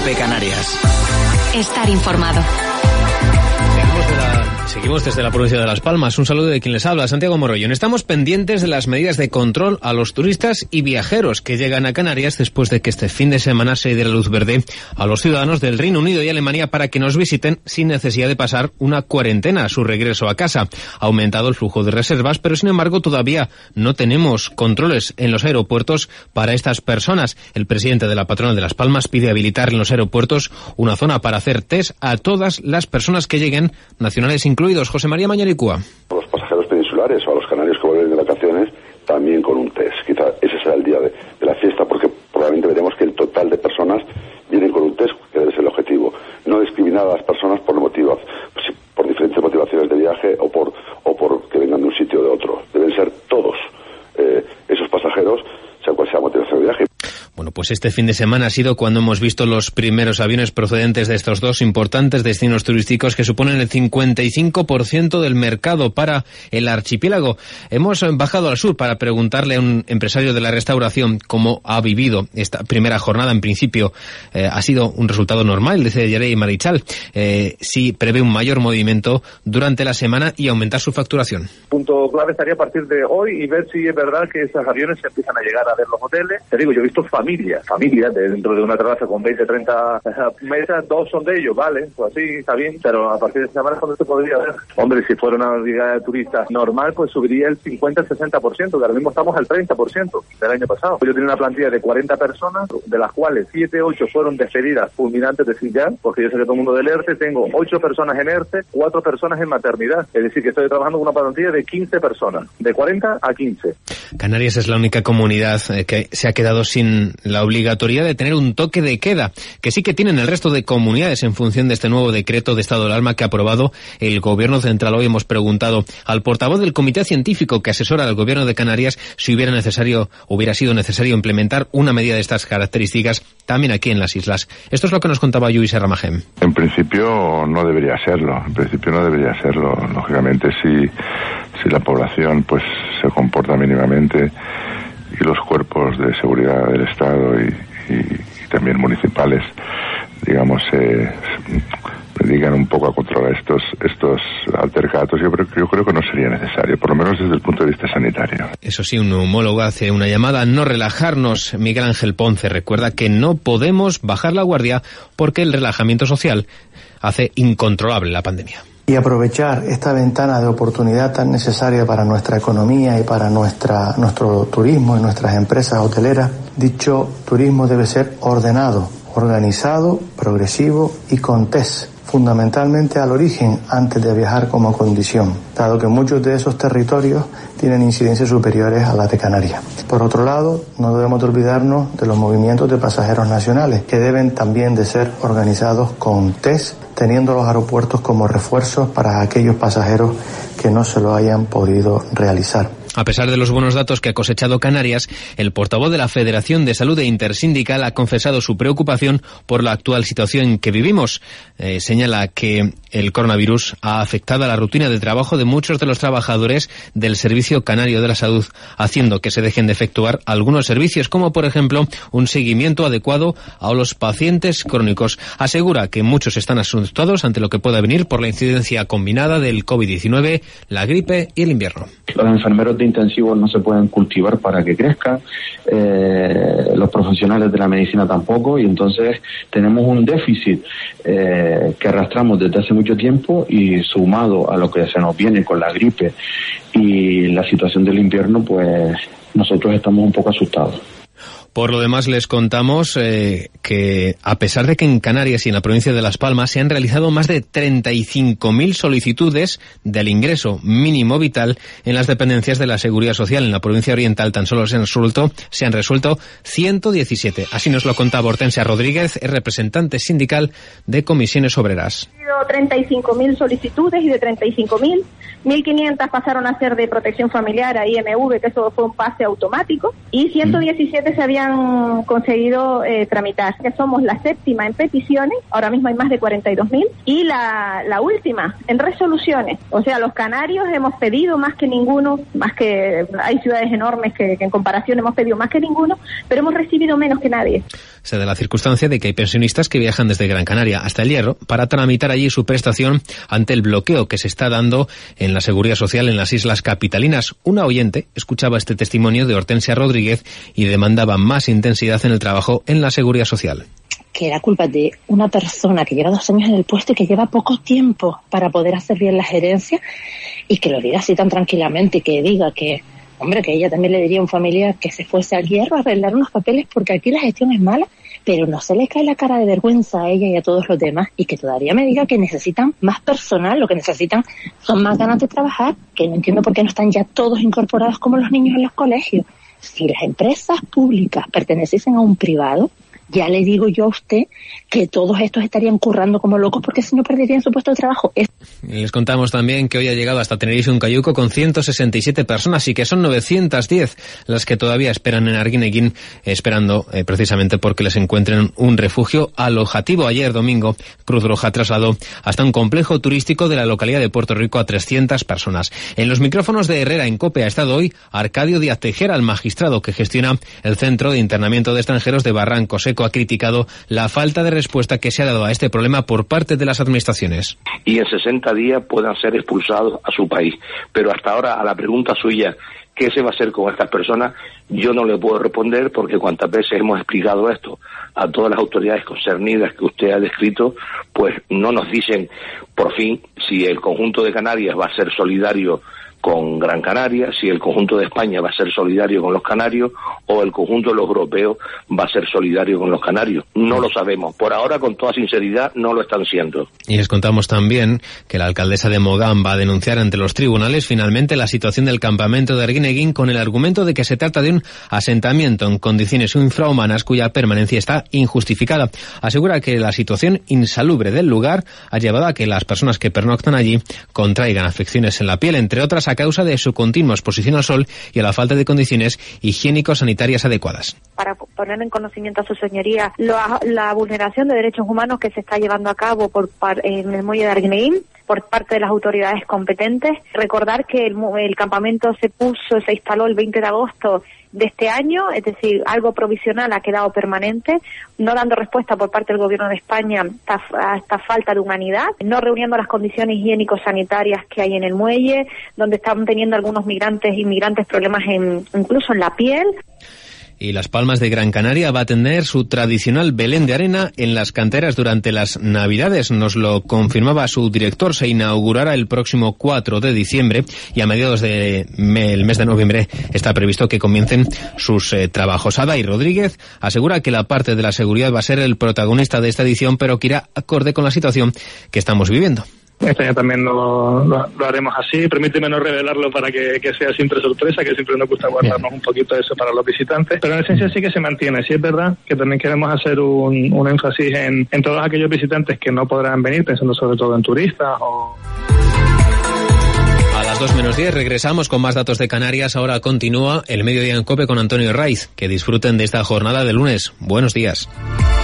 COPE Canarias. Estar informado. Seguimos desde la provincia de Las Palmas. Un saludo de quien les habla, Santiago Morrollón. Estamos pendientes de las medidas de control a los turistas y viajeros que llegan a Canarias después de que este fin de semana se diera luz verde a los ciudadanos del Reino Unido y Alemania para que nos visiten sin necesidad de pasar una cuarentena a su regreso a casa. Ha aumentado el flujo de reservas, pero sin embargo todavía no tenemos controles en los aeropuertos para estas personas. El presidente de la Patronal de Las Palmas pide habilitar en los aeropuertos una zona para hacer test a todas las personas que lleguen, nacionales incluidos. José María Mañalicúa. A los pasajeros peninsulares o a los canarios que vuelven de vacaciones, también con un test. Quizá ese será el día de la fiesta, porque probablemente veremos que el total de personas vienen con un test, que debe ser el objetivo. No discriminar a las personas por diferentes motivaciones de viaje o por que vengan de un sitio o de otro. Deben ser todos esos pasajeros, sea cual sea la motivación de viaje. Bueno, pues este fin de semana ha sido cuando hemos visto los primeros aviones procedentes de estos dos importantes destinos turísticos que suponen el 55% del mercado para el archipiélago. Hemos bajado al sur para preguntarle a un empresario de la restauración cómo ha vivido esta primera jornada. En principio ha sido un resultado normal, dice Yarey Marichal. Sí prevé un mayor movimiento durante la semana y aumentar su facturación. Punto clave estaría a partir de hoy y ver si es verdad que esos aviones empiezan a llegar a ver los hoteles. Te digo, yo he visto familias dentro de una terraza con 20, 30 mesas, 2 son de ellos, vale, pues sí, está bien, pero a partir de esta semana cuando se podría ver. Hombre, si fuera una llegada de turistas normal, pues subiría el 50, el 60%, que ahora mismo estamos al 30% del año pasado. Yo tenía una plantilla de 40 personas, de las cuales 7, 8 fueron despedidas fulminantes de ya, porque yo sé que todo el mundo del ERTE, tengo 8 personas en ERTE, 4 personas en maternidad, es decir, que estoy trabajando con una plantilla de 15 personas, de 40 a 15. Canarias es la única comunidad que se ha quedado sin la obligatoriedad de tener un toque de queda, que sí que tienen el resto de comunidades en función de este nuevo decreto de estado de alarma que ha aprobado el Gobierno Central. Hoy hemos preguntado al portavoz del Comité Científico que asesora al Gobierno de Canarias si hubiera sido necesario implementar una medida de estas características también aquí en las islas. Esto es lo que nos contaba Lluís Serramagem. En principio no debería serlo. Lógicamente, si la población pues se comporta mínimamente y los cuerpos de seguridad del Estado y también municipales, digamos, se dedican un poco a controlar estos altercados, yo creo que no sería necesario, por lo menos desde el punto de vista sanitario. Eso sí, un neumólogo hace una llamada a no relajarnos. Miguel Ángel Ponce recuerda que no podemos bajar la guardia porque el relajamiento social hace incontrolable la pandemia. Y aprovechar esta ventana de oportunidad tan necesaria para nuestra economía y para nuestro turismo y nuestras empresas hoteleras. Dicho turismo debe ser ordenado, organizado, progresivo y con test, fundamentalmente al origen antes de viajar como condición, dado que muchos de esos territorios tienen incidencias superiores a las de Canarias. Por otro lado, no debemos de olvidarnos de los movimientos de pasajeros nacionales, que deben también de ser organizados con test, teniendo los aeropuertos como refuerzos para aquellos pasajeros que no se lo hayan podido realizar. A pesar de los buenos datos que ha cosechado Canarias, el portavoz de la Federación de Salud Intersindical ha confesado su preocupación por la actual situación que vivimos. Señala que el coronavirus ha afectado a la rutina de trabajo de muchos de los trabajadores del Servicio Canario de la Salud, haciendo que se dejen de efectuar algunos servicios, como por ejemplo un seguimiento adecuado a los pacientes crónicos. Asegura que muchos están asustados ante lo que pueda venir por la incidencia combinada del COVID-19, la gripe y el invierno. Los enfermeros de intensivos no se pueden cultivar para que crezcan, los profesionales de la medicina tampoco, y entonces tenemos un déficit que arrastramos desde hace mucho tiempo, y sumado a lo que se nos viene con la gripe y la situación del invierno, pues nosotros estamos un poco asustados. Por lo demás, les contamos que a pesar de que en Canarias y en la provincia de Las Palmas se han realizado más de 35.000 solicitudes del ingreso mínimo vital en las dependencias de la Seguridad Social, en la provincia oriental tan solo se han resuelto 117. Así nos lo contaba Hortensia Rodríguez, es representante sindical de Comisiones Obreras. 35.000 solicitudes, y de 35.000, 1.500 pasaron a ser de protección familiar, a IMV, que eso fue un pase automático, y 117 se habían han conseguido tramitar. Ya somos la séptima en peticiones, ahora mismo hay más de 42.000, y la última en resoluciones. O sea, los canarios hemos pedido más que ninguno, más que hay ciudades enormes que en comparación hemos pedido más que ninguno, pero hemos recibido menos que nadie. Se da la circunstancia de que hay pensionistas que viajan desde Gran Canaria hasta El Hierro para tramitar allí su prestación ante el bloqueo que se está dando en la Seguridad Social en las islas capitalinas. Una oyente escuchaba este testimonio de Hortensia Rodríguez y demandaba más intensidad en el trabajo en la Seguridad Social. Que era culpa de una persona que lleva 2 años en el puesto y que lleva poco tiempo para poder hacer bien la gerencia, y que lo diga así tan tranquilamente, y que diga que, hombre, que ella también le diría a un familiar que se fuese al Hierro a arreglar unos papeles porque aquí la gestión es mala, pero no se le cae la cara de vergüenza a ella y a todos los demás, y que todavía me diga que necesitan más personal, lo que necesitan son más ganas de trabajar, que no entiendo por qué no están ya todos incorporados como los niños en los colegios. Si las empresas públicas perteneciesen a un privado, ya le digo yo a usted que todos estos estarían currando como locos, porque si no perderían su puesto de trabajo. Les contamos también que hoy ha llegado hasta Tenerife un cayuco con 167 personas y que son 910 las que todavía esperan en Arguineguín, esperando precisamente porque les encuentren un refugio alojativo. Ayer domingo, Cruz Roja trasladó hasta un complejo turístico de la localidad de Puerto Rico a 300 personas. En los micrófonos de Herrera en COPE ha estado hoy Arcadio Díaz Tejera, el magistrado que gestiona el Centro de Internamiento de Extranjeros de Barranco Seco. Ha criticado la falta de respuesta que se ha dado a este problema por parte de las administraciones. Y en 60 días puedan ser expulsados a su país. Pero hasta ahora, a la pregunta suya, ¿qué se va a hacer con estas personas? Yo no le puedo responder, porque cuantas veces hemos explicado esto a todas las autoridades concernidas que usted ha descrito, pues no nos dicen, por fin, si el conjunto de Canarias va a ser solidario con Gran Canaria, si el conjunto de España va a ser solidario con los canarios o el conjunto de los europeos va a ser solidario con los canarios. No lo sabemos. Por ahora, con toda sinceridad, no lo están siendo. Y les contamos también que la alcaldesa de Mogán va a denunciar ante los tribunales finalmente la situación del campamento de Arguineguín con el argumento de que se trata de un asentamiento en condiciones infrahumanas cuya permanencia está injustificada. Asegura que la situación insalubre del lugar ha llevado a que las personas que pernoctan allí contraigan afecciones en la piel, entre otras a causa de su continua exposición al sol y a la falta de condiciones higiénico-sanitarias adecuadas. Para poner en conocimiento a su señoría la vulneración de derechos humanos que se está llevando a cabo en el muelle de Arguineguín por parte de las autoridades competentes. Recordar que el campamento se instaló el 20 de agosto de este año, es decir, algo provisional ha quedado permanente, no dando respuesta por parte del Gobierno de España a esta falta de humanidad, no reuniendo las condiciones higiénico-sanitarias que hay en el muelle, donde están teniendo algunos inmigrantes problemas incluso en la piel. Y Las Palmas de Gran Canaria va a tener su tradicional Belén de arena en las canteras durante las Navidades. Nos lo confirmaba su director. Se inaugurará el próximo 4 de diciembre y a mediados del mes de noviembre está previsto que comiencen sus trabajos. Adai Rodríguez asegura que la parte de la seguridad va a ser el protagonista de esta edición, pero que irá acorde con la situación que estamos viviendo. Este año también lo haremos así. Permíteme no revelarlo para que sea siempre sorpresa, que siempre nos gusta guardarnos un poquito de eso para los visitantes. Pero en esencia sí que se mantiene. Sí es verdad que también queremos hacer un énfasis en todos aquellos visitantes que no podrán venir, pensando sobre todo en turistas o... A las 2:10 regresamos con más datos de Canarias. Ahora continúa el Mediodía en COPE con Antonio Raiz. Que disfruten de esta jornada de lunes. Buenos días.